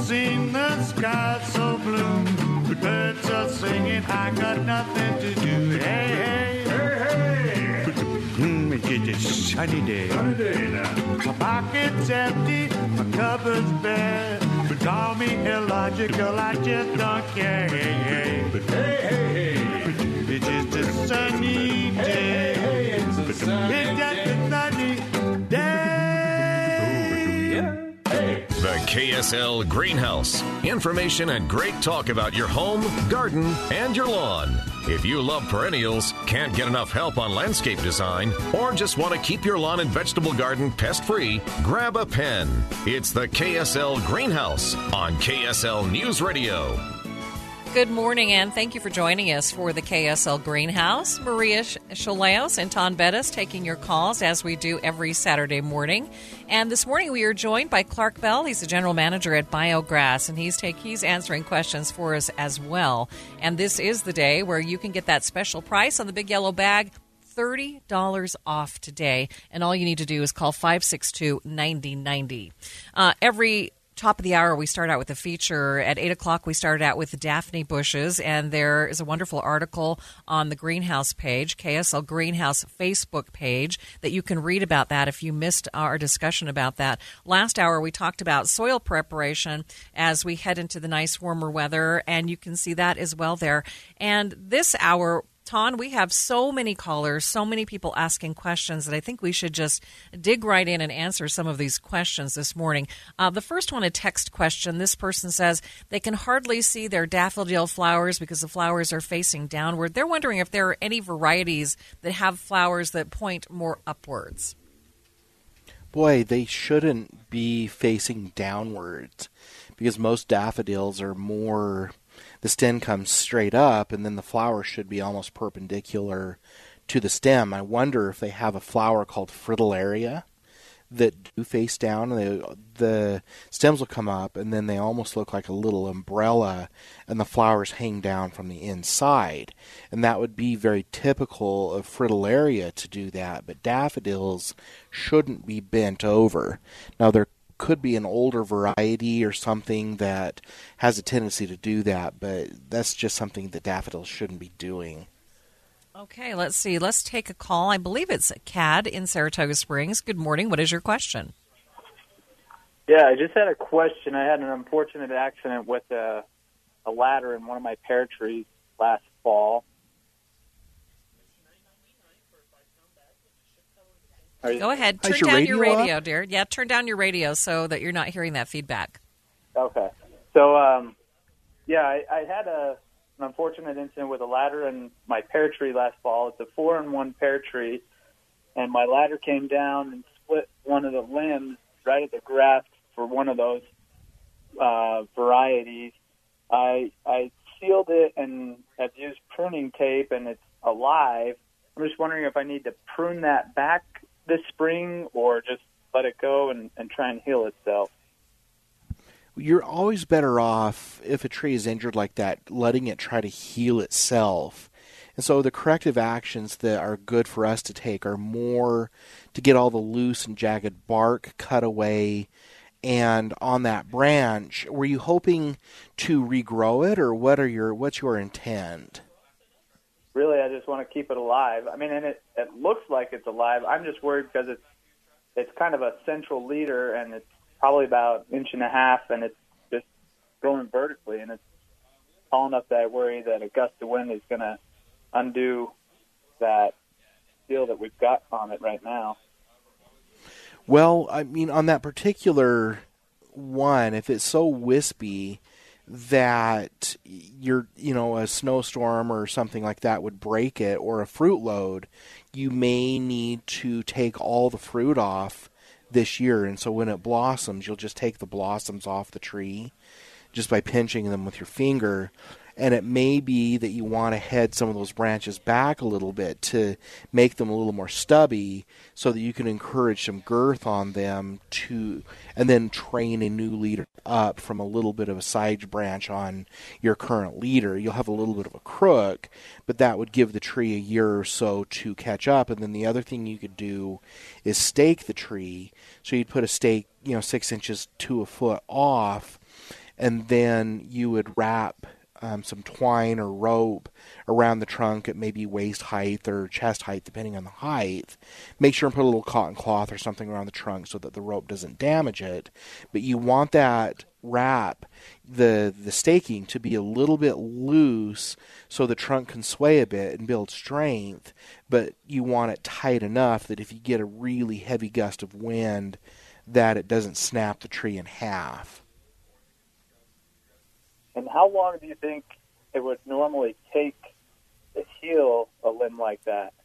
seen the sky so blue. The birds are singing, I got nothing to do. Hey, hey, hey, hey. It's a sunny day. Sunny day now. My pocket's empty, my cupboard's bare. But call me illogical, I just don't care. Hey, hey, hey, hey, hey. It's just a sunny day. Hey, hey, it's a sunny day. It's just a sunny day. The KSL Greenhouse. Information and great talk about your home, garden, and your lawn. If you love perennials, can't get enough help on landscape design, or just want to keep your lawn and vegetable garden pest-free, grab a pen. It's the KSL Greenhouse on KSL News Radio. Good morning, and thank you for joining us for the KSL Greenhouse. Maria Chaleos and Ton Bettis taking your calls as we do every Saturday morning. And this morning we are joined by Clark Bell. He's the general manager at Biograss, and he's answering questions for us as well. And this is the day where you can get that special price on the Big Yellow Bag, $30 off today. And all you need to do is call 562-9090. Every top of the hour, we start out with a feature. At 8 o'clock, we started out with the Daphne bushes, and there is a wonderful article on the Greenhouse page, KSL Greenhouse Facebook page, that you can read about that if you missed our discussion about that. Last hour, we talked about soil preparation as we head into the nice warmer weather, and you can see that as well there. And this hour, Ton, we have so many callers, so many people asking questions that I think we should just dig right in and answer some of these questions this morning. The first one, a text question. This person says they can hardly see their daffodil flowers because the flowers are facing downward. They're wondering if there are any varieties that have flowers that point more upwards. Boy, they shouldn't be facing downwards because most daffodils are more... The stem comes straight up, and then the flower should be almost perpendicular to the stem. I wonder if they have a flower called fritillaria that do face down. And the stems will come up, and then they almost look like a little umbrella, and the flowers hang down from the inside. And that would be very typical of fritillaria to do that, but daffodils shouldn't be bent over. Now, there could be an older variety or something that has a tendency to do that, but that's just something that daffodils shouldn't be doing. Okay, let's see. Let's take a call. I believe it's Cad in Saratoga Springs. Good morning. What is your question? Yeah, I just had a question. I had an unfortunate accident with a ladder in one of my pear trees last fall. Go ahead. Turn down your radio, dear. Yeah, turn down your radio so that you're not hearing that feedback. Okay. So, I had an unfortunate incident with a ladder in my pear tree last fall. It's a 4-in-1 pear tree, and my ladder came down and split one of the limbs right at the graft for one of those varieties. I sealed it and have used pruning tape, and it's alive. I'm just wondering if I need to prune that back this spring or just let it go and try and heal itself. You're always better off, if a tree is injured like that, letting it try to heal itself. And so the corrective actions that are good for us to take are more to get all the loose and jagged bark cut away. And on that branch, were you hoping to regrow it, or what's your intent? Really, I just want to keep it alive. I mean, and it looks like it's alive. I'm just worried because it's kind of a central leader, and it's probably about 1.5 inches, and it's just growing vertically, and it's tall enough that I worry that a gust of wind is going to undo that seal that we've got on it right now. Well, I mean, on that particular one, if it's so wispy that a snowstorm or something like that would break it, or a fruit load, you may need to take all the fruit off this year. And so when it blossoms, you'll just take the blossoms off the tree just by pinching them with your finger. And it may be that you want to head some of those branches back a little bit to make them a little more stubby so that you can encourage some girth on them and then train a new leader up from a little bit of a side branch on your current leader. You'll have a little bit of a crook, but that would give the tree a year or so to catch up. And then the other thing you could do is stake the tree. So you'd put a stake, 6 inches to a foot off, and then you would wrap some twine or rope around the trunk at maybe waist height or chest height, depending on the height. Make sure and put a little cotton cloth or something around the trunk so that the rope doesn't damage it. But you want that wrap, the staking, to be a little bit loose so the trunk can sway a bit and build strength, but you want it tight enough that if you get a really heavy gust of wind, that it doesn't snap the tree in half. And how long do you think it would normally take to heal a limb like that?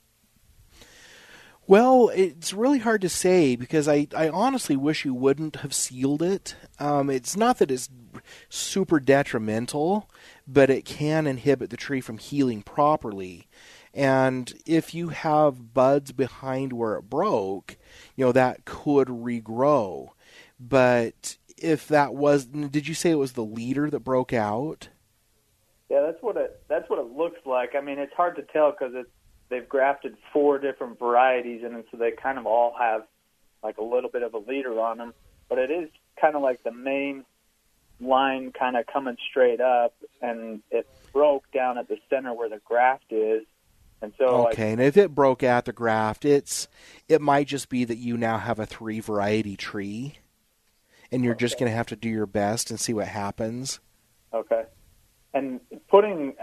Well, it's really hard to say because I honestly wish you wouldn't have sealed it. It's not that it's super detrimental, but it can inhibit the tree from healing properly. And if you have buds behind where it broke, that could regrow. But if that was, did you say it was the leader that broke out? Yeah, that's what it looks like. I mean, it's hard to tell because they've grafted 4 different varieties, and so they kind of all have like a little bit of a leader on them. But it is kind of like the main line kind of coming straight up, and it broke down at the center where the graft is. And so, okay, and if it broke at the graft, it might just be that you now have a 3 variety tree, and you're just going to have to do your best and see what happens. Okay. And putting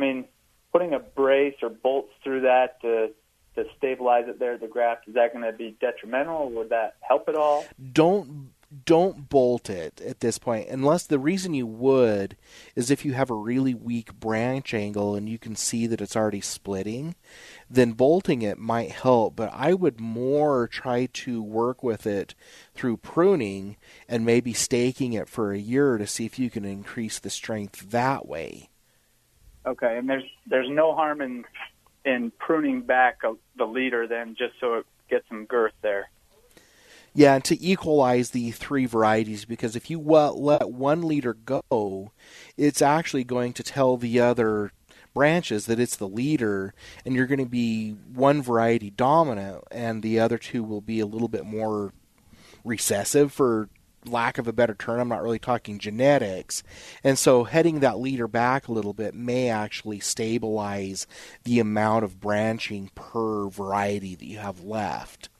a brace or bolts through that to stabilize it there at the graft, is that going to be detrimental, or would that help at all? Don't bolt it at this point, unless the reason you would is if you have a really weak branch angle and you can see that it's already splitting, then bolting it might help. But I would more try to work with it through pruning and maybe staking it for a year to see if you can increase the strength that way. Okay, and there's no harm in pruning back the leader then, just so it gets some girth there. Yeah, and to equalize the 3 varieties, because if you let one leader go, it's actually going to tell the other branches that it's the leader, and you're going to be one variety dominant, and the other 2 will be a little bit more recessive, for lack of a better term. I'm not really talking genetics. And so heading that leader back a little bit may actually stabilize the amount of branching per variety that you have left.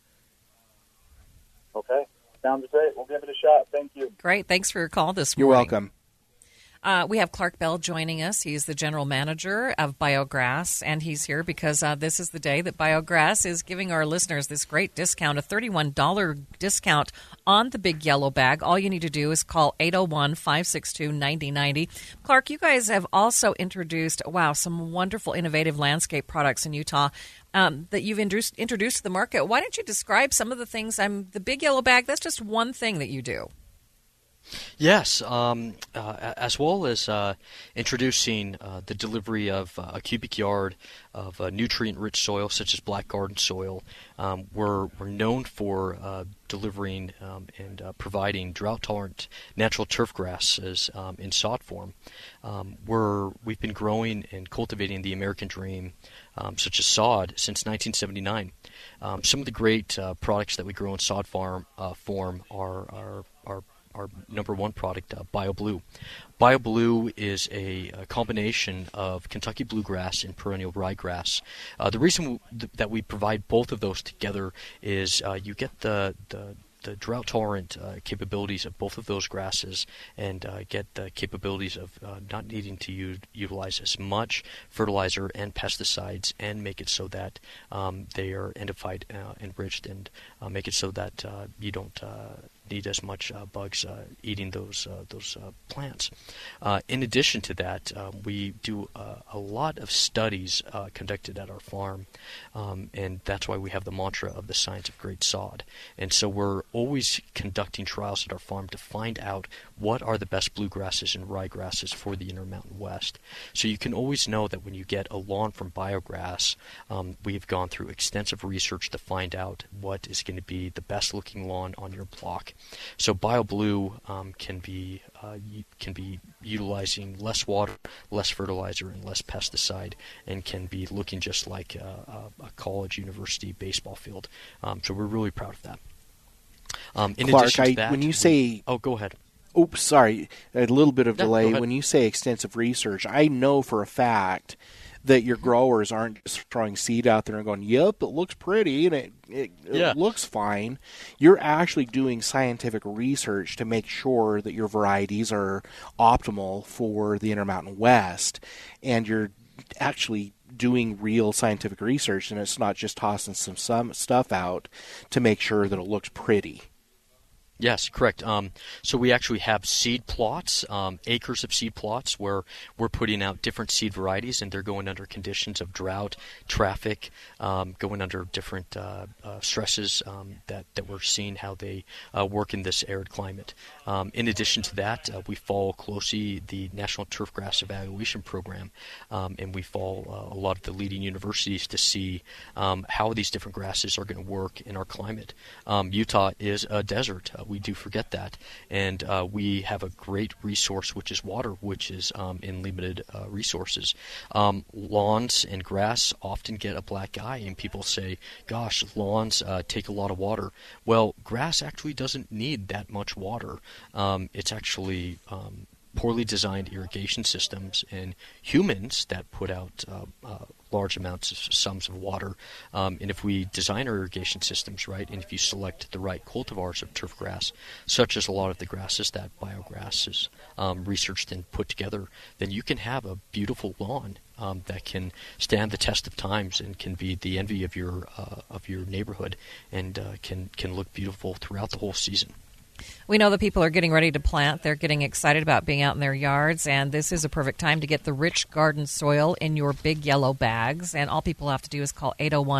Okay. Sounds great. We'll give it a shot. Thank you. Great. Thanks for your call this morning. You're welcome. We have Clark Bell joining us. He's the general manager of BioGrass, and he's here because this is the day that BioGrass is giving our listeners this great discount, a $31 discount on the big yellow bag. All you need to do is call 801-562-9090. Clark, you guys have also introduced, some wonderful innovative landscape products in Utah that you've introduced to the market. Why don't you describe some of the things? The big yellow bag, that's just one thing that you do. Yes, as well as introducing the delivery of a cubic yard of nutrient-rich soil, such as black garden soil. We're known for delivering and providing drought-tolerant natural turf grasses in sod form. We've been growing and cultivating the American dream, such as sod, since 1979. Some of the great products that we grow in sod form are our number 1 product, BioBlue. BioBlue is a combination of Kentucky bluegrass and perennial ryegrass. The reason that we provide both of those together is you get the drought-tolerant capabilities of both of those grasses, and get the capabilities of not needing to utilize as much fertilizer and pesticides, and make it so that they are endified, enriched, and make it so that you don't need as much bugs eating those plants. In addition to that, we do a lot of studies conducted at our farm, and that's why we have the mantra of the science of great sod. And so we're always conducting trials at our farm to find out what are the best bluegrasses and ryegrasses for the Intermountain West. So you can always know that when you get a lawn from BioGrass, we've gone through extensive research to find out what is going to be the best looking lawn on your block. So BioBlue can be utilizing less water, less fertilizer, and less pesticide, and can be looking just like a college, university baseball field. So we're really proud of that. In Clark, addition to that, when you say... Oh, go ahead. Oops, sorry, a little bit of Yeah, delay. go ahead. When you say extensive research, I know for a fact that your growers aren't just throwing seed out there and going, yep, it looks pretty and it looks fine. You're actually doing scientific research to make sure that your varieties are optimal for the Intermountain West, and you're actually doing real scientific research, and it's not just tossing some stuff out to make sure that it looks pretty. Yes, correct. So we actually have seed plots, acres of seed plots, where we're putting out different seed varieties, and they're going under conditions of drought, traffic, going under different stresses that we're seeing how they work in this arid climate. In addition to that, we follow closely the National Turfgrass Evaluation Program, and we follow a lot of the leading universities to see how these different grasses are going to work in our climate. Utah is a desert. We do forget that, and we have a great resource, which is water, which is in limited resources. Lawns and grass often get a black eye, and people say, gosh, lawns take a lot of water. Well, grass actually doesn't need that much water. It's actually poorly designed irrigation systems and humans that put out large amounts of sums of water. And if we design our irrigation systems right, and if you select the right cultivars of turf grass, such as a lot of the grasses that Biograss has researched and put together, then you can have a beautiful lawn that can stand the test of times and can be the envy of your neighborhood, and can look beautiful throughout the whole season. We know that people are getting ready to plant. They're getting excited about being out in their yards, and this is a perfect time to get the rich garden soil in your big yellow bags. And all people have to do is call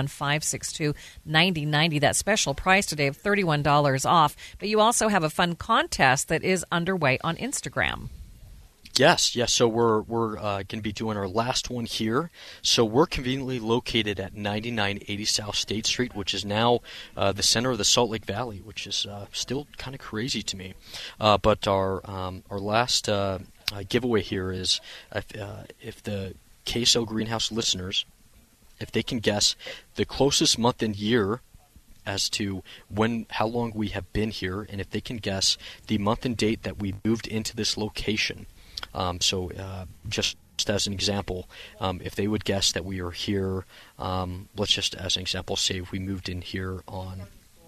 801-562-9090. That special price today of $31 off. But you also have a fun contest that is underway on Instagram. Yes. So we're going to be doing our last one here. So we're conveniently located at 9980 South State Street, which is now the center of the Salt Lake Valley, which is still kind of crazy to me. But our last giveaway here is if the KSL Greenhouse listeners, if they can guess the closest month and year as to how long we have been here, and if they can guess the month and date that we moved into this location. Just as an example, if they would guess that we are here, let's just as an example say if we moved in here on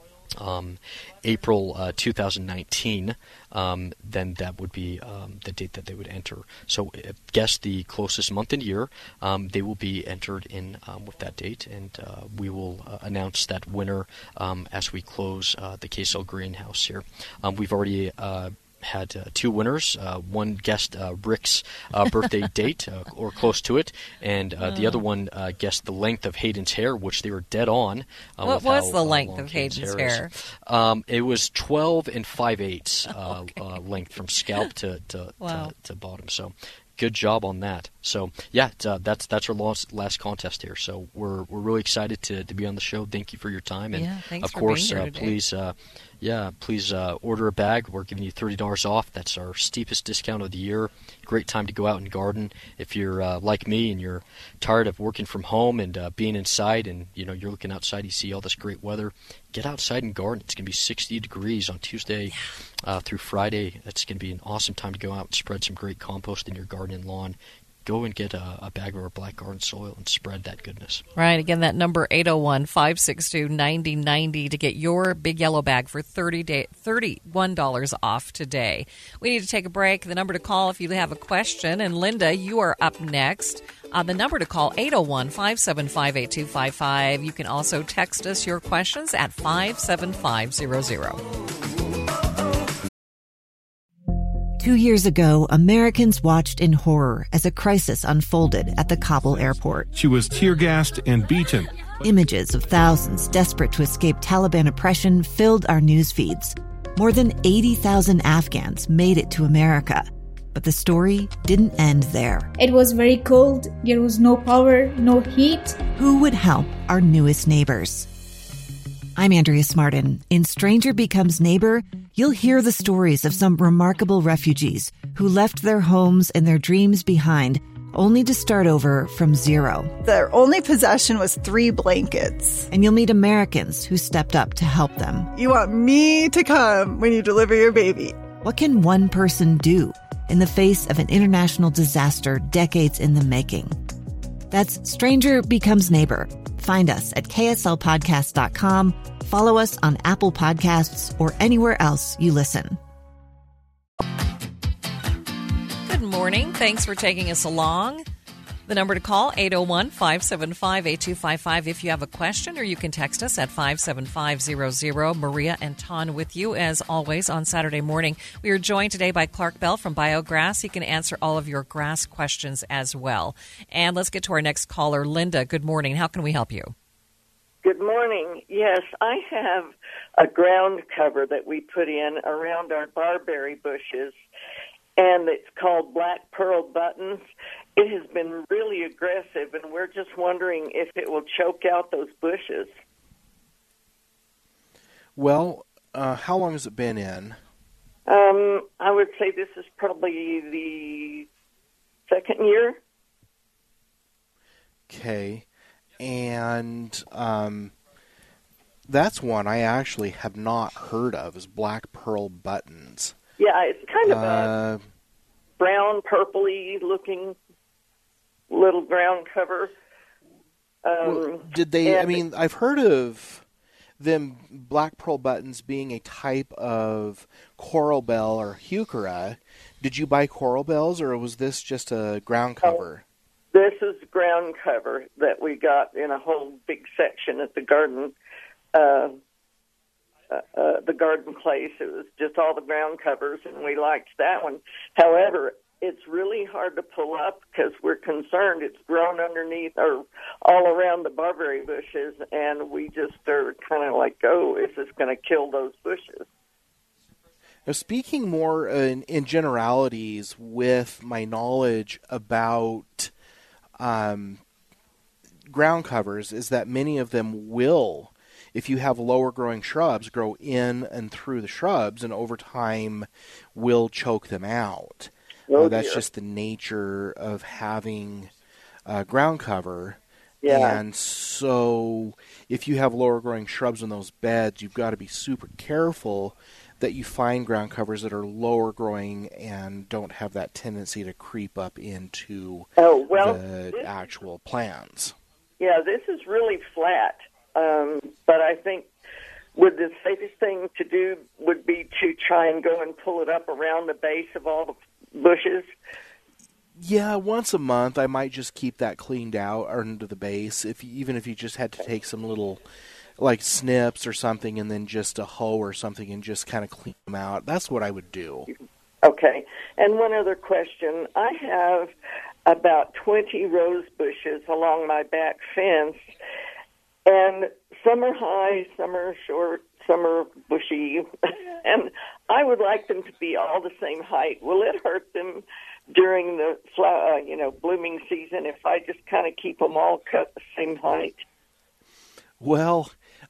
April 2019, then that would be the date that they would enter. So guess the closest month and year, they will be entered in with that date, and we will announce that winner as we close the KSL Greenhouse here. We've already had two winners. One guessed Rick's birthday date or close to it, and the other one guessed the length of Hayden's hair, which they were dead on. What was the length of Hayden's hair? It was 12 5/8 length from scalp to bottom. So good job on that. So yeah, that's our last contest here. So we're really excited to be on the show. Thank you for your time, and thanks of for course, being here today. please order a bag. We're giving you $30 off. That's our steepest discount of the year. Great time to go out and garden. If you're like me and you're tired of working from home and being inside, and you're looking outside, you see all this great weather, get outside and garden. It's going to be 60 degrees on Tuesday through Friday. It's going to be an awesome time to go out and spread some great compost in your garden and lawn. Go and get a bag of our black garden soil and spread that goodness. Right. Again, that number 801-562-9090 to get your big yellow bag for $31 off today. We need to take a break. The number to call if you have a question. And Linda, you are up next. The number to call, 801-575-8255. You can also text us your questions at 57500. 2 years ago, Americans watched in horror as a crisis unfolded at the Kabul airport. She was tear-gassed and beaten. Images of thousands desperate to escape Taliban oppression filled our news feeds. More than 80,000 Afghans made it to America. But the story didn't end there. It was very cold. There was no power, no heat. Who would help our newest neighbors? I'm Andrea Smartin. In Stranger Becomes Neighbor, you'll hear the stories of some remarkable refugees who left their homes and their dreams behind, only to start over from zero. Their only possession was 3 blankets. And you'll meet Americans who stepped up to help them. You want me to come when you deliver your baby. What can one person do in the face of an international disaster decades in the making? That's Stranger Becomes Neighbor. Find us at kslpodcast.com. Follow us on Apple Podcasts or anywhere else you listen. Good morning. Thanks for taking us along. The number to call, 801-575-8255 if you have a question, or you can text us at 57500. Maria and Ton with you, as always, on Saturday morning. We are joined today by Clark Bell from BioGrass. He can answer all of your grass questions as well. And let's get to our next caller, Linda. Good morning. How can we help you? Good morning. Yes, I have a ground cover that we put in around our barberry bushes, and it's called Black Pearl Buttons. It has been really aggressive, and we're just wondering if it will choke out those bushes. Well, how long has it been in? I would say this is probably the second year. Okay. And that's one I actually have not heard of, is Black Pearl Buttons. Yeah, it's kind of a brown, purpley looking little ground cover. Did they, I've heard of them, Black Pearl Buttons, being a type of coral bell or heuchera. Did you buy coral bells, or was this just a ground cover? This is ground cover that we got in a whole big section at the garden place. It was just all the ground covers, and we liked that one. However, it's really hard to pull up because we're concerned it's grown underneath or all around the barberry bushes, and we just are kind of like, oh, is this going to kill those bushes? Now, speaking more in generalities with my knowledge about ground covers, is that many of them will, if you have lower growing shrubs, grow in and through the shrubs, and over time will choke them out. That's just the nature of having ground cover. Yeah. And so if you have lower growing shrubs in those beds, you've got to be super careful that you find ground covers that are lower growing and don't have that tendency to creep up into the actual plants. Yeah, this is really flat, but I think the safest thing to do would be to try and go and pull it up around the base of all the bushes. Yeah, once a month I might just keep that cleaned out under the base, even if you just had to take some little like snips or something and then just a hoe or something and just kind of clean them out. That's what I would do. Okay. And one other question. I have about 20 rose bushes along my back fence, and some are high, some are short, some are bushy, and I would like them to be all the same height. Will it hurt them during the blooming season if I just kind of keep them all cut the same height? Well,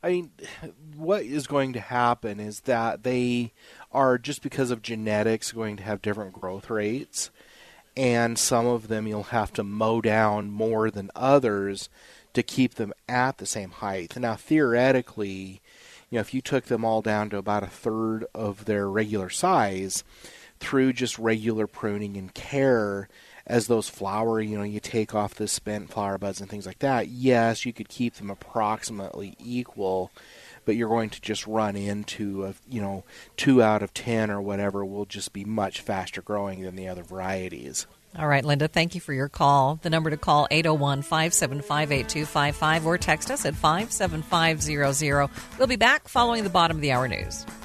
what is going to happen is that they are, just because of genetics, going to have different growth rates, and some of them you'll have to mow down more than others to keep them at the same height. Now, theoretically, if you took them all down to about a third of their regular size through just regular pruning and care, as those flower, you take off the spent flower buds and things like that, yes, you could keep them approximately equal, but you're going to just run into 2 out of 10 or whatever will just be much faster growing than the other varieties. All right, Linda, thank you for your call. The number to call, 801-575-8255, or text us at 57500. We'll be back following the bottom of the hour news.